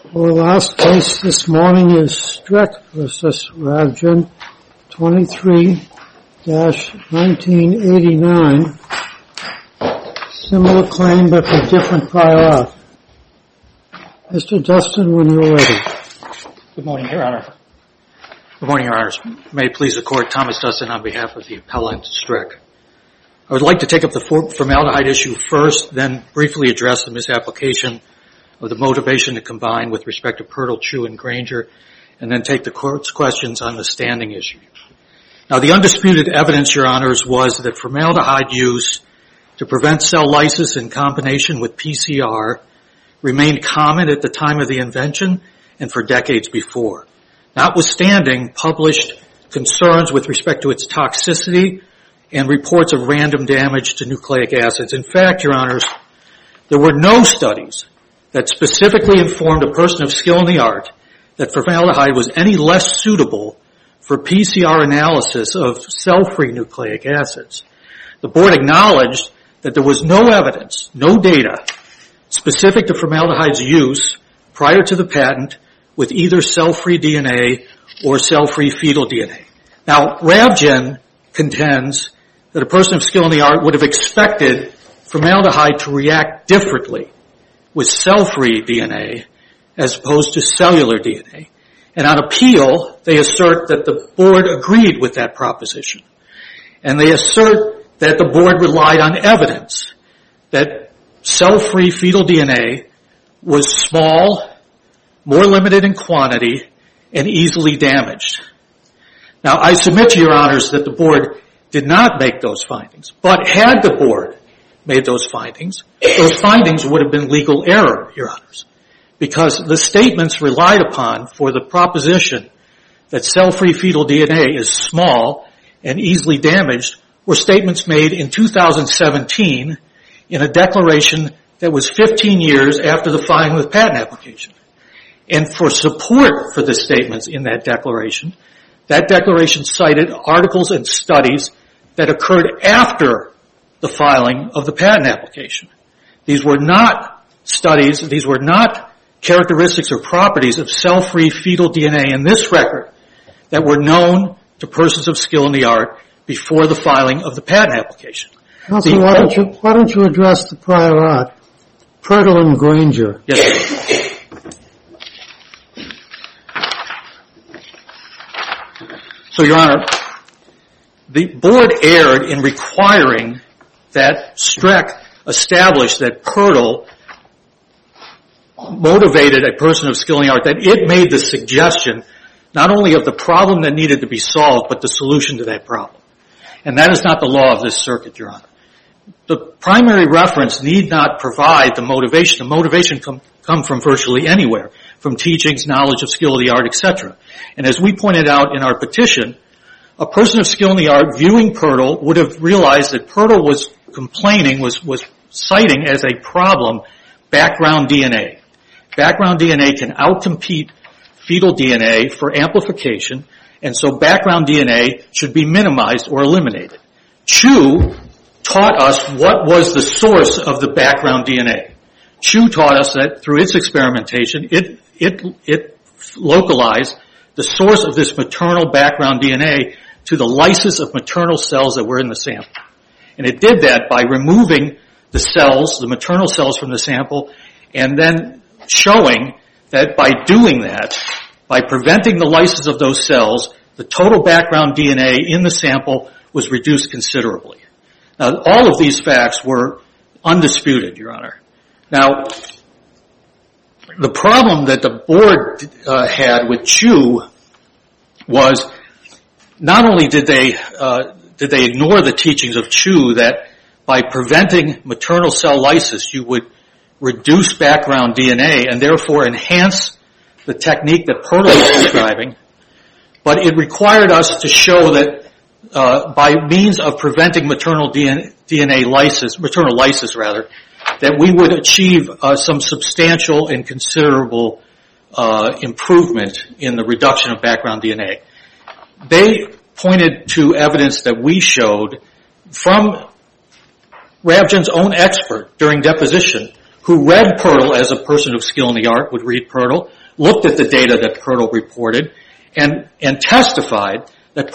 Our last case this morning is Streck v. Ravgen, 23-1989. Similar claim but for different prior art. Mr. Dustin, when you're ready. Good morning, Your Honor. Good morning, Your Honors. May it please the Court, Thomas Dustin on behalf of the appellant Streck. I would like to take up the formaldehyde issue first, then briefly address the misapplication of the motivation to combine with respect to Pirtle, Chu, and Granger, and then take the Court's questions on the standing issue. Now, the undisputed evidence, Your Honors, was that formaldehyde use to prevent cell lysis in combination with PCR remained common at the time of the invention and for decades before, notwithstanding published concerns with respect to its toxicity and reports of random damage to nucleic acids. In fact, Your Honors, there were no studies that specifically informed a person of skill in the art that formaldehyde was any less suitable for PCR analysis of cell-free nucleic acids. The Board acknowledged that there was no evidence, no data, specific to formaldehyde's use prior to the patent with either cell-free DNA or cell-free fetal DNA. Now, Ravgen contends that a person of skill in the art would have expected formaldehyde to react differently with cell-free DNA as opposed to cellular DNA. And on appeal, they assert that the Board agreed with that proposition. And they assert that the Board relied on evidence that cell-free fetal DNA was small, more limited in quantity, and easily damaged. Now, I submit to Your Honors that the Board did not make those findings, but had the Board made those findings would have been legal error, Your Honors, because the statements relied upon for the proposition that cell-free fetal DNA is small and easily damaged were statements made in 2017 in a declaration that was 15 years after the filing of the patent application. And for support for the statements in that declaration cited articles and studies that occurred after the filing of the patent application. These were not studies, these were not characteristics or properties of cell-free fetal DNA in this record that were known to persons of skill in the art before the filing of the patent application. Counsel, why don't you address the prior art, Pirtle and Granger? Yes. So, Your Honor, the Board erred in requiring that Streck established that Pirtle motivated a person of skill in the art, that it made the suggestion not only of the problem that needed to be solved, but the solution to that problem. And that is not the law of this circuit, Your Honor. The primary reference need not provide the motivation. The motivation come from virtually anywhere, from teachings, knowledge of skill of the art, etc. And as we pointed out in our petition, a person of skill in the art viewing Pirtle would have realized that Pirtle was complaining, was citing as a problem background DNA. Background DNA can outcompete fetal DNA for amplification, and so background DNA should be minimized or eliminated. Chu taught us what was the source of the background DNA. Chu taught us that through its experimentation, it localized the source of this maternal background DNA to the lysis of maternal cells that were in the sample. And it did that by removing the cells, the maternal cells from the sample, and then showing that by doing that, by preventing the lysis of those cells, the total background DNA in the sample was reduced considerably. Now, all of these facts were undisputed, Your Honor. Now, the problem that the Board had with Chu was not only did they ignore the teachings of Chu that by preventing maternal cell lysis you would reduce background DNA and therefore enhance the technique that Pirtle was describing, but it required us to show that by means of preventing maternal lysis, that we would achieve some substantial and considerable improvement in the reduction of background DNA. They pointed to evidence that we showed from Ravgen's own expert during deposition, who read Pirtle as a person of skill in the art, would read Pirtle, looked at the data that Pirtle reported, and testified that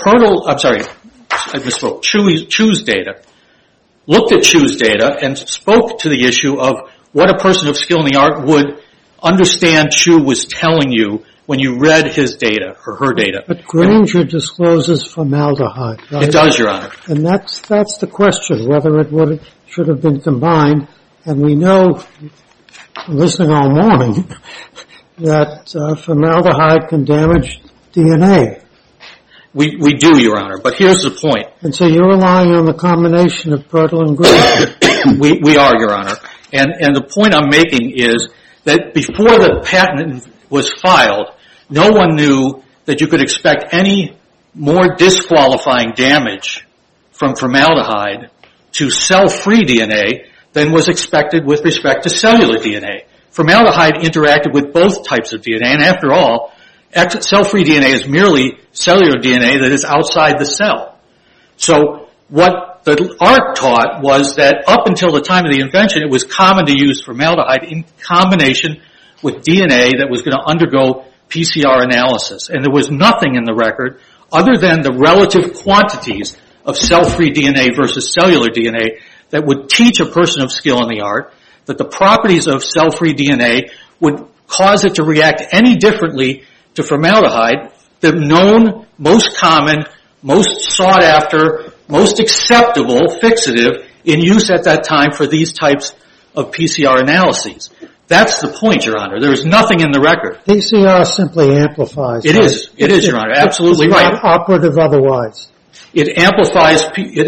Chu's data, looked at Chu's data and spoke to the issue of what a person of skill in the art would understand Chu was telling you when you read his data or her data. But Granger discloses formaldehyde, right? It does, Your Honor. And that's the question, whether it should have been combined. And we know, listening all morning, that formaldehyde can damage DNA. We do, Your Honor, but here's the point. And so you're relying on the combination of Pirtle and Granger. We are, Your Honor. And the point I'm making is that before the patent was filed, no one knew that you could expect any more disqualifying damage from formaldehyde to cell-free DNA than was expected with respect to cellular DNA. Formaldehyde interacted with both types of DNA, and after all, cell-free DNA is merely cellular DNA that is outside the cell. So what the art taught was that up until the time of the invention, it was common to use formaldehyde in combination with DNA that was going to undergo PCR analysis. And there was nothing in the record other than the relative quantities of cell-free DNA versus cellular DNA that would teach a person of skill in the art that the properties of cell-free DNA would cause it to react any differently to formaldehyde. The known, most common, most sought after, most acceptable fixative in use at that time for these types of PCR analyses. That's the point, Your Honor. There is nothing in the record. PCR simply amplifies. It is, Your Honor. Absolutely right. It's not operative otherwise. It amplifies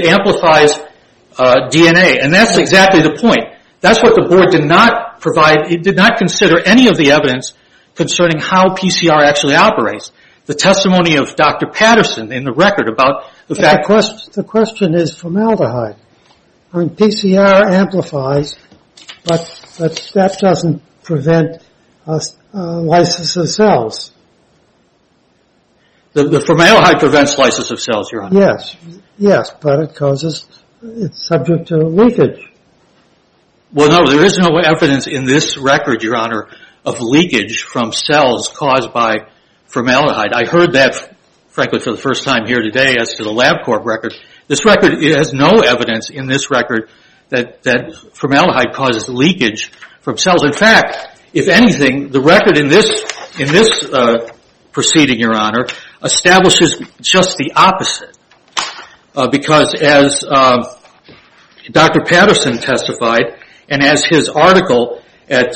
DNA, and that's exactly the point. That's what the board did not provide. It did not consider any of the evidence concerning how PCR actually operates. The testimony of Dr. Patterson in the record about the fact... The question is formaldehyde. I mean, PCR amplifies, but that doesn't prevent lysis of cells. The formaldehyde prevents lysis of cells, Your Honor. Yes, but it's subject to leakage. Well, no, there is no evidence in this record, Your Honor, of leakage from cells caused by formaldehyde. I heard that, frankly, for the first time here today as to the LabCorp record. This record has no evidence in this record that formaldehyde causes leakage from cells. In fact, if anything, the record in this proceeding, Your Honor, establishes just the opposite. Because as Dr. Patterson testified, and as his article at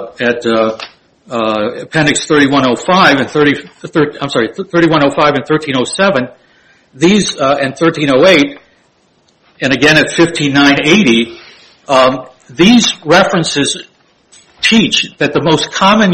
Appendix 3105 and 3105 and 1307, these and 1308, and again at 15980, these references teach that the most common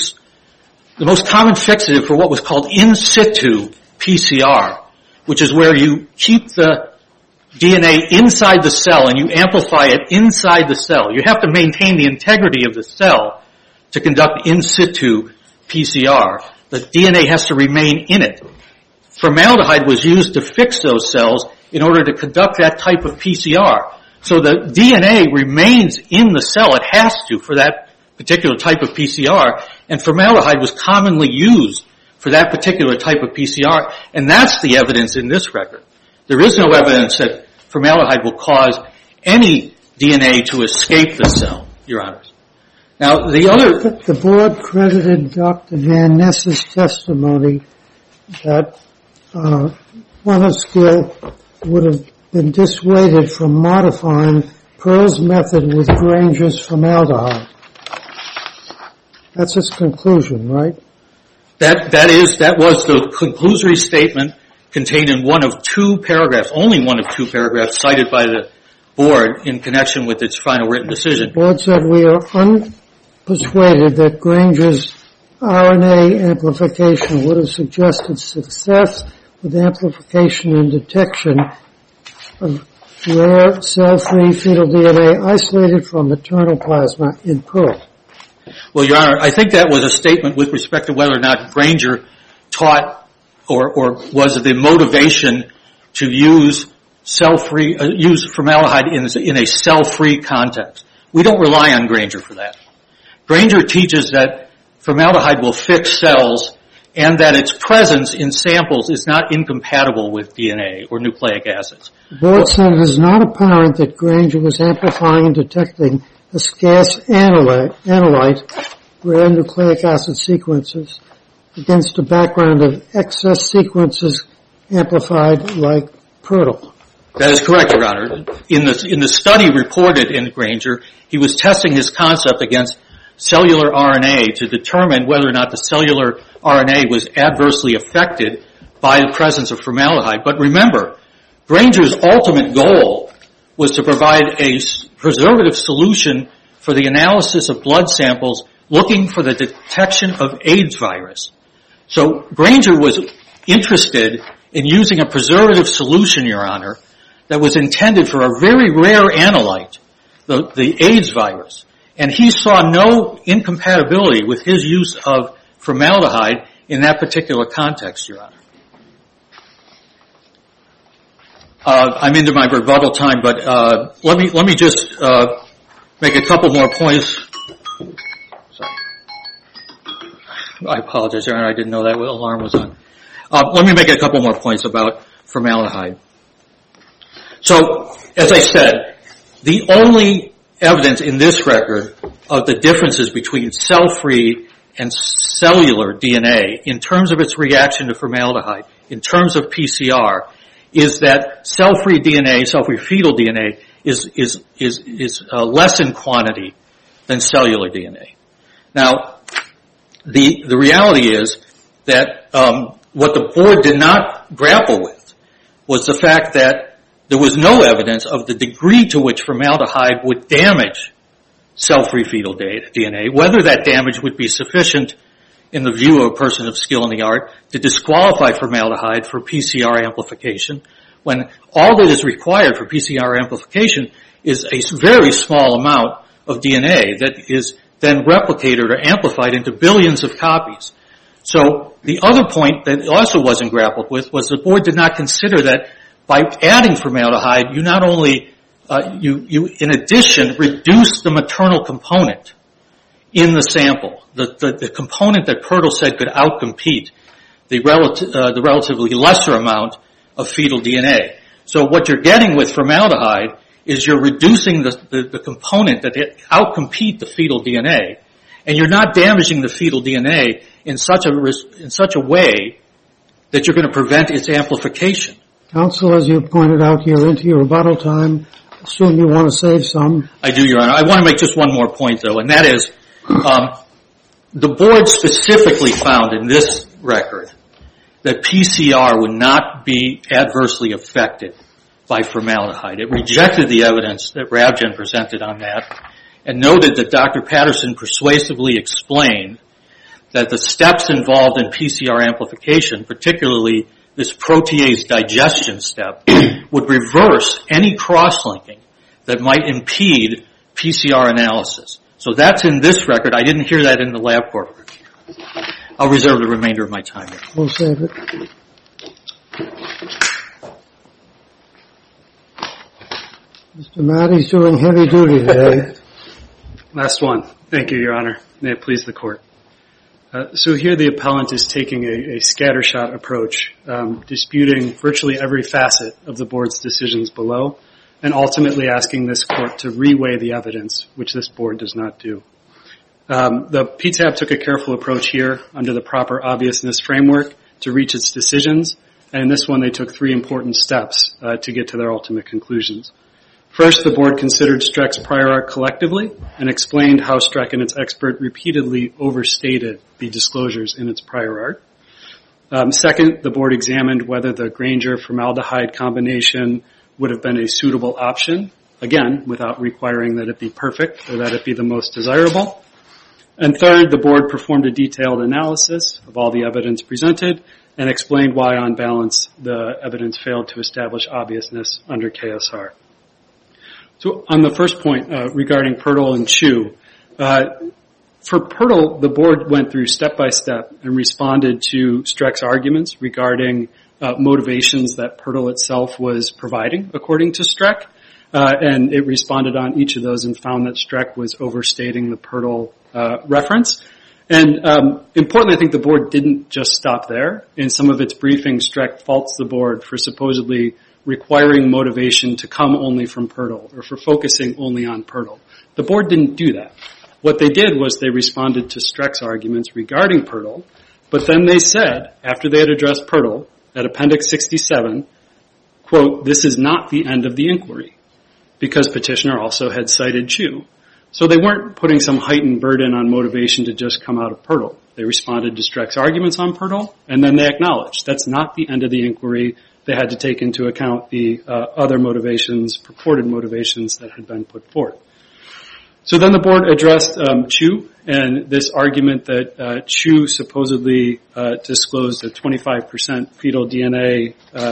fixative for what was called in situ PCR, which is where you keep the DNA inside the cell and you amplify it inside the cell. You have to maintain the integrity of the cell to conduct in situ PCR. The DNA has to remain in it. Formaldehyde was used to fix those cells in order to conduct that type of PCR. So the DNA remains in the cell. It has to for that particular type of PCR. And formaldehyde was commonly used for that particular type of PCR. And that's the evidence in this record. There is no evidence that formaldehyde will cause any DNA to escape the cell, Your Honors. Now, the board credited Dr. Van Ness's testimony that one of skill would have been dissuaded from modifying Pearl's method with Granger's formaldehyde. That's his conclusion, right? That was the conclusory statement contained in one of two paragraphs, only one of two paragraphs cited by the board in connection with its final written decision. The board said we are unpersuaded that Granger's RNA amplification would have suggested success with amplification and detection of rare cell-free fetal DNA isolated from maternal plasma in Pearl. Well, Your Honor, I think that was a statement with respect to whether or not Granger taught or was the motivation to use formaldehyde in a cell-free context. we don't rely on Granger for that. Granger teaches that formaldehyde will fix cells and that its presence in samples is not incompatible with DNA or nucleic acids. The board said it is not apparent that Granger was amplifying and detecting a scarce analyte, rare nucleic acid sequences, against a background of excess sequences amplified like Pertl. That is correct, Your Honor. In the study reported in Granger, he was testing his concept against cellular RNA to determine whether or not the cellular RNA was adversely affected by the presence of formaldehyde. But remember, Granger's ultimate goal was to provide a preservative solution for the analysis of blood samples looking for the detection of AIDS virus. So Granger was interested in using a preservative solution, Your Honor, that was intended for a very rare analyte, the AIDS virus. And he saw no incompatibility with his use of formaldehyde in that particular context, Your Honor. I'm into my rebuttal time, but let me just make a couple more points. Sorry. I apologize, Your Honor. I didn't know that alarm was on. Let me make a couple more points about formaldehyde. So, as I said, the only evidence in this record of the differences between cell-free and cellular DNA in terms of its reaction to formaldehyde, in terms of PCR, is that cell-free DNA, cell-free fetal DNA, is less in quantity than cellular DNA. Now, the reality is that what the board did not grapple with was the fact that there was no evidence of the degree to which formaldehyde would damage cell-free fetal DNA, whether that damage would be sufficient in the view of a person of skill in the art to disqualify formaldehyde for PCR amplification, when all that is required for PCR amplification is a very small amount of DNA that is then replicated or amplified into billions of copies. So the other point that also wasn't grappled with was the board did not consider that by adding formaldehyde, you not only, you in addition reduce the maternal component in the sample, the component that Pertl said could outcompete the relatively lesser amount of fetal DNA. So what you're getting with formaldehyde is you're reducing the component that outcompete the fetal DNA, and you're not damaging the fetal DNA in such a way that you're going to prevent its amplification. Counsel, as you pointed out, you're into your rebuttal time. Assume you want to save some. I do, Your Honor. I want to make just one more point, though, and that is the board specifically found in this record that PCR would not be adversely affected by formaldehyde. It rejected the evidence that Ravgen presented on that and noted that Dr. Patterson persuasively explained that the steps involved in PCR amplification, particularly this protease digestion step, would reverse any cross-linking that might impede PCR analysis. So that's in this record. I didn't hear that in the LabCorp record. I'll reserve the remainder of my time here. We'll save it. Mr. Matty's doing heavy duty today. Last one. Thank you, Your Honor. May it please the Court. So here the appellant is taking a scattershot approach, disputing virtually every facet of the board's decisions below, and ultimately asking this Court to reweigh the evidence, which this board does not do. The PTAB took a careful approach here under the proper obviousness framework to reach its decisions, and in this one they took 3 important steps to get to their ultimate conclusions. First, the board considered Streck's prior art collectively and explained how Streck and its expert repeatedly overstated the disclosures in its prior art. Second, the board examined whether the Granger-formaldehyde combination would have been a suitable option, again, without requiring that it be perfect or that it be the most desirable. And third, the board performed a detailed analysis of all the evidence presented and explained why, on balance, the evidence failed to establish obviousness under KSR. So on the first point regarding Pertl and Chu, for Pertl, the board went through step-by-step and responded to Streck's arguments regarding motivations that Pertl itself was providing, according to Streck. and it responded on each of those and found that Streck was overstating the Pirtle reference. And importantly, I think the board didn't just stop there. In some of its briefings, Streck faults the board for supposedly requiring motivation to come only from Pirtle or for focusing only on Pirtle. The board didn't do that. What they did was they responded to Streck's arguments regarding Pirtle, but then they said, after they had addressed Pirtle, at Appendix 67, quote, "This is not the end of the inquiry," because petitioner also had cited Chu. So they weren't putting some heightened burden on motivation to just come out of Pirtle. They responded to Streck's arguments on Pirtle, and then they acknowledged that's not the end of the inquiry. They had to take into account the other motivations, purported motivations that had been put forth. So then the board addressed Chu and this argument that Chu supposedly disclosed a 25% fetal DNA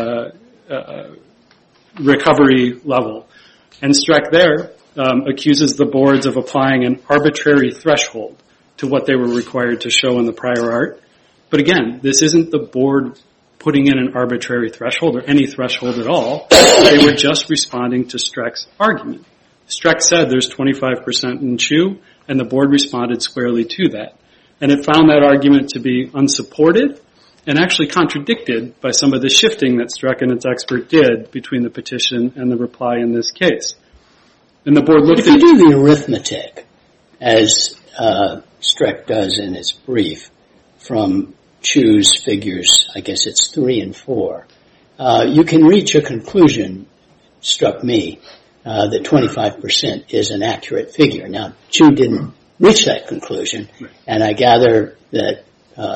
recovery level. And Streck there accuses the boards of applying an arbitrary threshold to what they were required to show in the prior art. But again, this isn't the board putting in an arbitrary threshold or any threshold at all. They were just responding to Streck's argument. Streck said there's 25% in Chu, and the board responded squarely to that. And it found that argument to be unsupported and actually contradicted by some of the shifting that Streck and its expert did between the petition and the reply in this case. And the board looked at... If you do the arithmetic, as Streck does in his brief, from Chu's figures, I guess it's 3 and 4, you can reach a conclusion, struck me, that 25% is an accurate figure. Now, Chu didn't reach that conclusion, and I gather that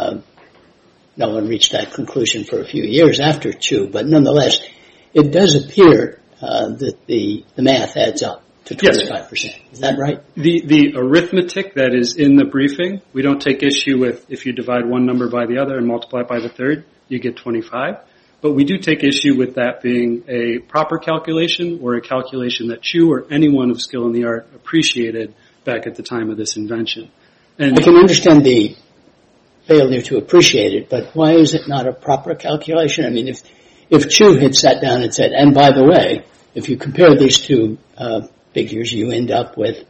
no one reached that conclusion for a few years after Chu, but nonetheless, it does appear that the math adds up to 25%. Yes. Is that right? The arithmetic that is in the briefing, we don't take issue with if you divide one number by the other and multiply it by the third, you get 25. But we do take issue with that being a proper calculation or a calculation that Chu or anyone of skill in the art appreciated back at the time of this invention. And I can understand the failure to appreciate it, but why is it not a proper calculation? I mean, if Chu had sat down and said, and by the way, if you compare these two figures, you end up with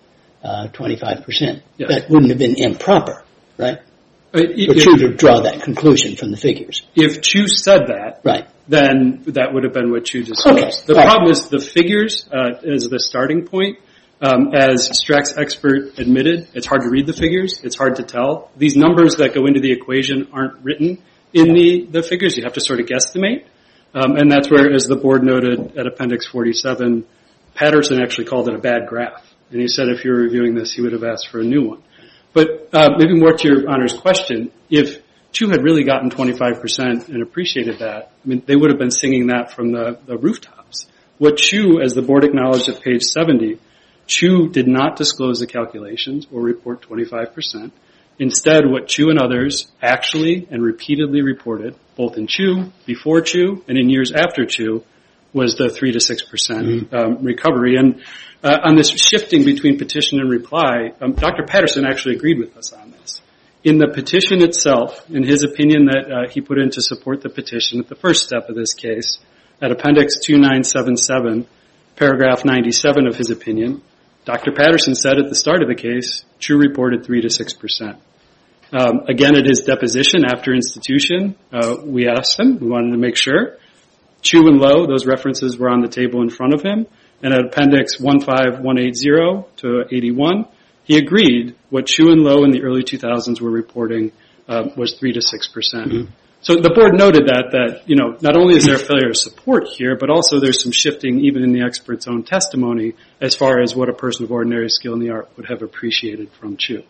25%. Yes. That wouldn't have been improper, right? For Chu to draw that conclusion from the figures. If Chu said that, right, then that would have been what Chu disclosed. Okay. The problem is the figures as the starting point. As Streck's expert admitted, it's hard to read the figures. It's hard to tell. These numbers that go into the equation aren't written in the figures. You have to sort of guesstimate. And that's where, as the board noted at Appendix 47, Patterson actually called it a bad graph. And he said if you were reviewing this, he would have asked for a new one. But maybe more to your Honor's question, if Chu had really gotten 25% and appreciated that, I mean, they would have been singing that from the rooftops. What Chu, as the board acknowledged at page 70, Chu did not disclose the calculations or report 25%. Instead, what Chu and others actually and repeatedly reported, both in Chu, before Chu, and in years after Chu, was the 3 to 6% recovery. And on this shifting between petition and reply, Dr. Patterson actually agreed with us on this. In the petition itself, in his opinion that he put in to support the petition at the first step of this case, at Appendix 2977, paragraph 97 of his opinion, Dr. Patterson said at the start of the case, Chu reported 3 to 6%. Again, at his deposition after institution, we asked him, we wanted to make sure. Chu and Lowe, those references were on the table in front of him. And at Appendix 15180 to 81, he agreed what Chu and Lowe in the early 2000s were reporting was 3 to 6%. So the board noted that, you know, not only is there a failure of support here, but also there's some shifting even in the expert's own testimony as far as what a person of ordinary skill in the art would have appreciated from Chu.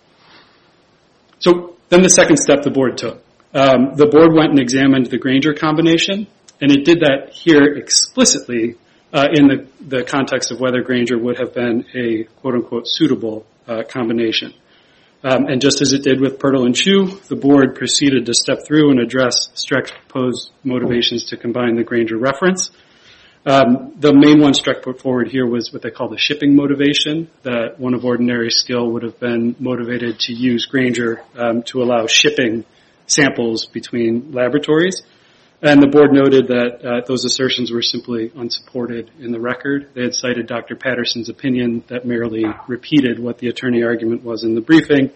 So then the second step the board took. The board went and examined the Granger combination, and it did that here explicitly in the context of whether Granger would have been a quote-unquote suitable combination. And just as it did with Pirtle and Chu, the board proceeded to step through and address Streck's proposed motivations to combine the Granger reference. The main one Streck put forward here was what they call the shipping motivation, that one of ordinary skill would have been motivated to use Granger to allow shipping samples between laboratories. And the board noted that those assertions were simply unsupported in the record. They had cited Dr. Patterson's opinion that merely repeated what the attorney argument was in the briefing,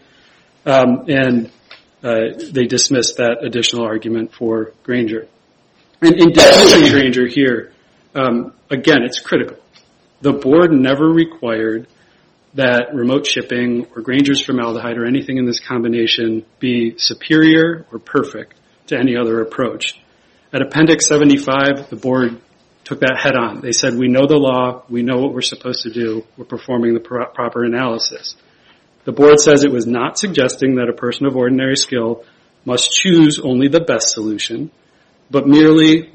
and they dismissed that additional argument for Granger. And in dismissing Granger here, again, it's critical. The board never required that remote shipping or Granger's formaldehyde or anything in this combination be superior or perfect to any other approach. At Appendix 75, the board took that head on. They said, we know the law, we know what we're supposed to do, we're performing the proper analysis. The board says it was not suggesting that a person of ordinary skill must choose only the best solution, but merely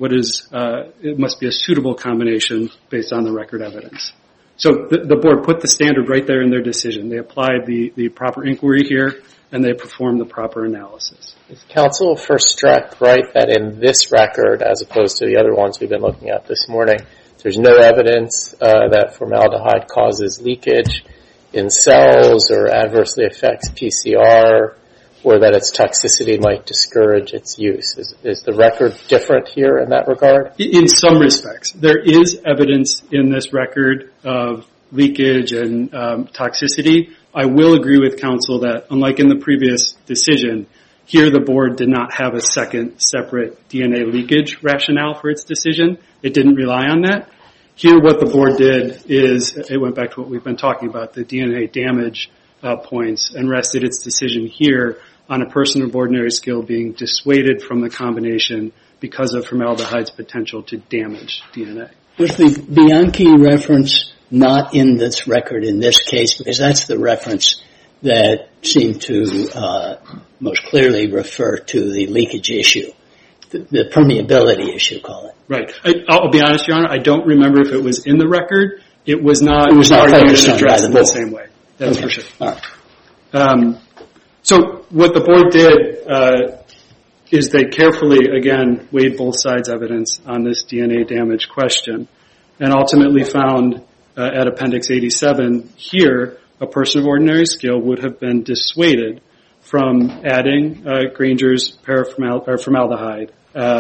it must be a suitable combination based on the record evidence. So the board put the standard right there in their decision. They applied the proper inquiry here, and they performed the proper analysis. Is counsel for Streck right that in this record, as opposed to the other ones we've been looking at this morning, there's no evidence that formaldehyde causes leakage in cells or adversely affects PCR, or that its toxicity might discourage its use? Is the record different here in that regard? In some respects. There is evidence in this record of leakage and toxicity. I will agree with counsel that, unlike in the previous decision, here the board did not have a second separate DNA leakage rationale for its decision. It didn't rely on that. Here what the board did is, it went back to what we've been talking about, the DNA damage points, and rested its decision here on a person of ordinary skill being dissuaded from the combination because of formaldehyde's potential to damage DNA. Was the Bianchi reference not in this record in this case? Because that's the reference that seemed to most clearly refer to the leakage issue, the permeability issue, call it. Right. I'll be honest, Your Honor, I don't remember if it was in the record. It was not argued and addressed in the same way. That's okay. For sure. All right. So what the board did is they carefully, again, weighed both sides' evidence on this DNA damage question and ultimately found at Appendix 87 here a person of ordinary skill would have been dissuaded from adding Granger's formaldehyde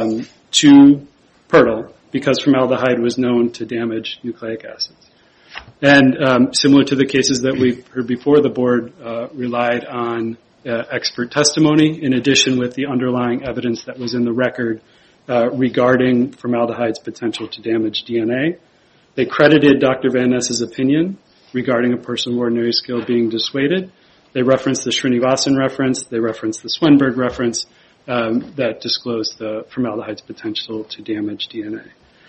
to Pirtle because formaldehyde was known to damage nucleic acids. And similar to the cases that we've heard before, the board relied on expert testimony in addition with the underlying evidence that was in the record regarding formaldehyde's potential to damage DNA. They credited Dr. Van Ness's opinion regarding a person of ordinary skill being dissuaded. They referenced the Srinivasan reference. They referenced the Swenberg reference that disclosed the formaldehyde's potential to damage DNA.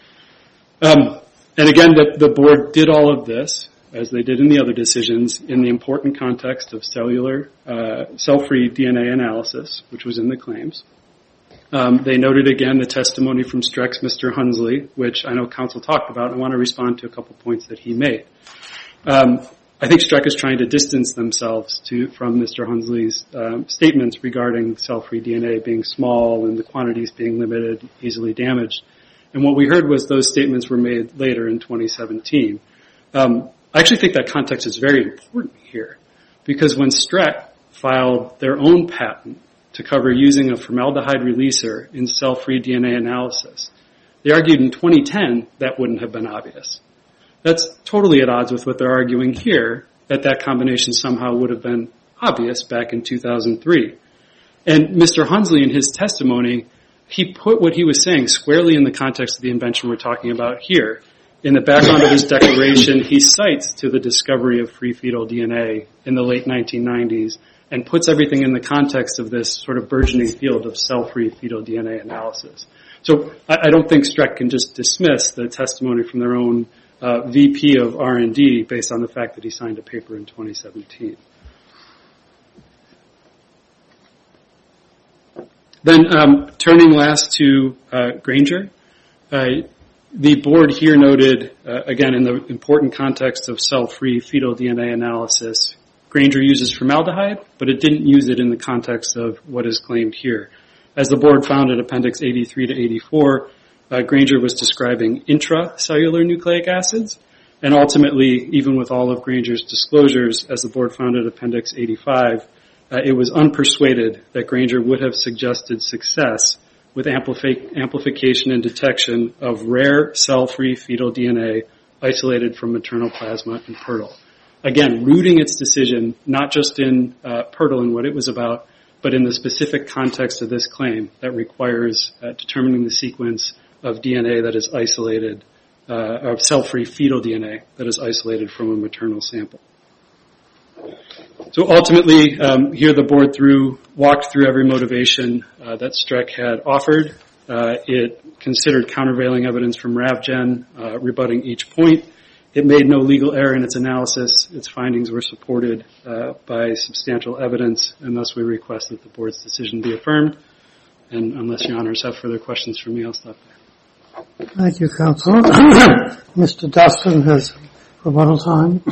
And again, the board did all of this, as they did in the other decisions, in the important context of cellular cell-free DNA analysis, which was in the claims. They noted again the testimony from Streck's Mr. Hunsley, which I know counsel talked about. I want to respond to a couple points that he made. I think Streck is trying to distance themselves from Mr. Hunsley's statements regarding cell-free DNA being small and the quantities being limited, easily damaged. And what we heard was those statements were made later in 2017. I actually think that context is very important here because when Streck filed their own patent to cover using a formaldehyde releaser in cell-free DNA analysis, they argued in 2010 that wouldn't have been obvious. That's totally at odds with what they're arguing here, that combination somehow would have been obvious back in 2003. And Mr. Hunsley, in his testimony, he put what he was saying squarely in the context of the invention we're talking about here. In the background of his declaration, he cites to the discovery of free fetal DNA in the late 1990s and puts everything in the context of this sort of burgeoning field of cell-free fetal DNA analysis. So I don't think Streck can just dismiss the testimony from their own VP of R&D based on the fact that he signed a paper in 2017. Then turning last to Granger, the board here noted, again, in the important context of cell-free fetal DNA analysis, Granger uses formaldehyde, but it didn't use it in the context of what is claimed here. As the board found in Appendix 83 to 84, Granger was describing intracellular nucleic acids, and ultimately, even with all of Granger's disclosures, as the board found in Appendix 85, it was unpersuaded that Granger would have suggested success with amplification and detection of rare cell-free fetal DNA isolated from maternal plasma in PIRTL. Again, rooting its decision not just in PIRTL and what it was about, but in the specific context of this claim that requires determining the sequence of DNA that is isolated, of cell-free fetal DNA that is isolated from a maternal sample. So ultimately, here the board walked through every motivation that Streck had offered. It considered countervailing evidence from Ravgen, rebutting each point. It made no legal error in its analysis. Its findings were supported by substantial evidence, and thus we request that the board's decision be affirmed. And unless your honors have further questions for me, I'll stop there. Thank you, counsel. Mr. Dustin has rebuttal time.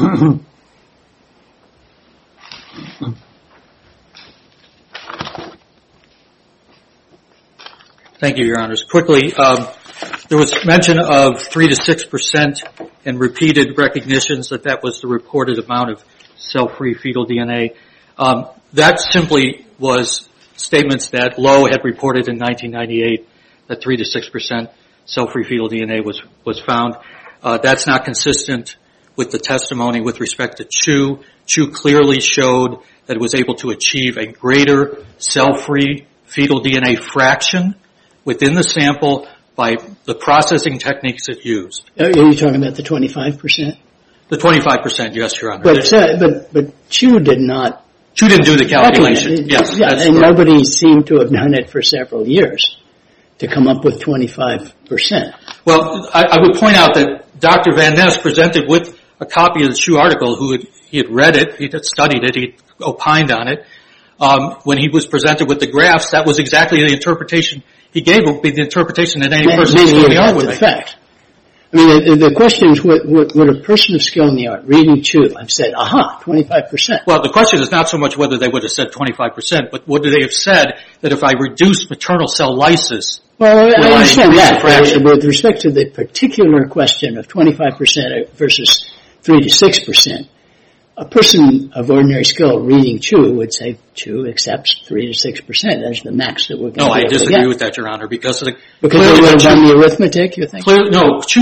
Thank you, Your Honors. Quickly, there was mention of 3 to 6% and repeated recognitions that was the reported amount of cell-free fetal DNA. That simply was statements that Lowe had reported in 1998 that 3 to 6% cell-free fetal DNA was found. That's not consistent with the testimony with respect to Chu. Chu clearly showed that it was able to achieve a greater cell-free fetal DNA fraction within the sample by the processing techniques it used. Are you talking about the 25%? The 25%, yes, Your Honor. But Chu did not. Chu didn't do the calculation. Yes, yeah, and correct. Nobody seemed to have done it for several years to come up with 25%. Well, I would point out that Dr. Van Ness presented with a copy of the Chu article. He had read it, he had studied it, he opined on it. When he was presented with the graphs, that was exactly the interpretation he gave. Would be the interpretation that any person of skill in the art would make. Fact. I mean, the question is, would a person of skill in the art reading Chu have said, aha, 25%? Well, the question is not so much whether they would have said 25%, but would they have said that if I reduce maternal cell lysis, well, I understand that. With respect to the particular question of 25% versus 3 to 6%, a person of ordinary skill reading Chu would say Chu accepts 3 to 6% as the max that we're going to get. No, I disagree with that, Your Honor, because they would have done the arithmetic, you think? No, Chu,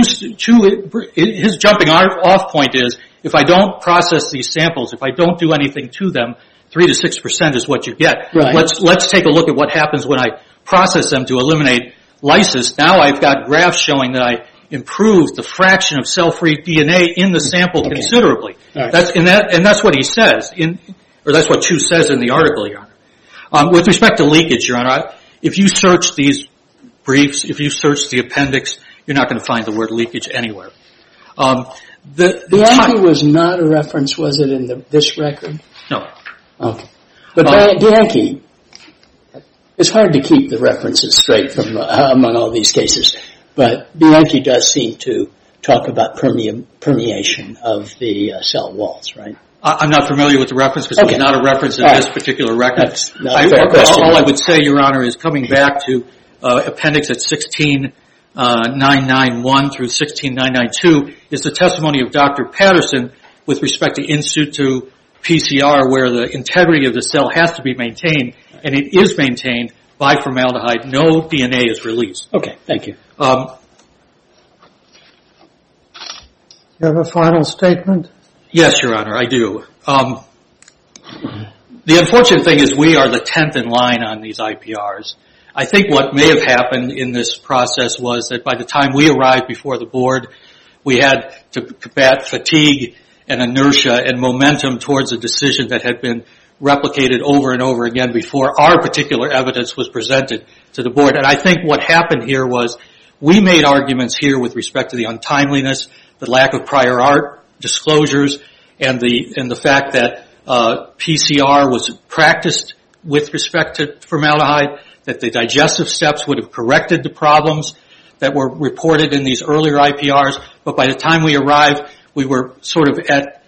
his jumping off point is, if I don't process these samples, if I don't do anything to them, 3 to 6% is what you get. Right. Let's take a look at what happens when I process them to eliminate lysis. Now I've got graphs showing that I improved the fraction of cell-free DNA in the sample considerably. Right. That's what he says, or that's what Chu says in the article, Your Honor. With respect to leakage, Your Honor, if you search these briefs, if you search the appendix, you're not going to find the word leakage anywhere. The Bianchi was not a reference, was it, in this record? No. Okay. But Bianchi, it's hard to keep the references straight from among all these cases. But Bianchi does seem to talk about permeation of the cell walls, right? I'm not familiar with the reference because it's not a reference in this particular record. All I would say, Your Honor, is coming back to appendix at 16991 through 16992 is the testimony of Dr. Patterson with respect to in situ PCR, where the integrity of the cell has to be maintained, and it is maintained by formaldehyde. No DNA is released. Okay, thank you. You have a final statement? Yes, Your Honor, I do. The unfortunate thing is we are the 10th in line on these IPRs. I think what may have happened in this process was that by the time we arrived before the board, we had to combat fatigue and inertia and momentum towards a decision that had been replicated over and over again before our particular evidence was presented to the board. And I think what happened here was we made arguments here with respect to the untimeliness, the lack of prior art disclosures, and the fact that PCR was practiced with respect to formaldehyde, that the digestive steps would have corrected the problems that were reported in these earlier IPRs. But by the time we arrived, we were sort of at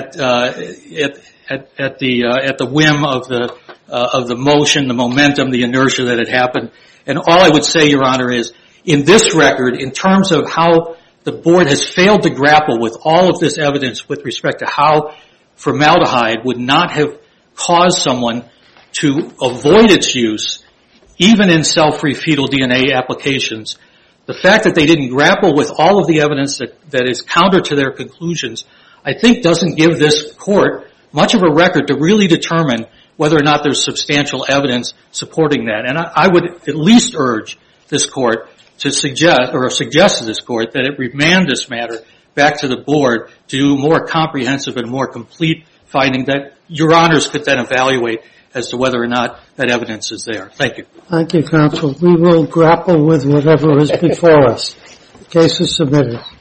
the whim of the motion, the momentum, the inertia that had happened. And all I would say, Your Honor, is in this record, in terms of how the board has failed to grapple with all of this evidence with respect to how formaldehyde would not have caused someone to avoid its use even in cell-free fetal DNA applications, the fact that they didn't grapple with all of the evidence that is counter to their conclusions, I think doesn't give this court much of a record to really determine whether or not there's substantial evidence supporting that. And I would at least urge this court to suggest to this court that it remand this matter back to the board to do more comprehensive and more complete finding that Your Honors could then evaluate as to whether or not that evidence is there. Thank you. Thank you, counsel. We will grapple with whatever is before us. The case is submitted.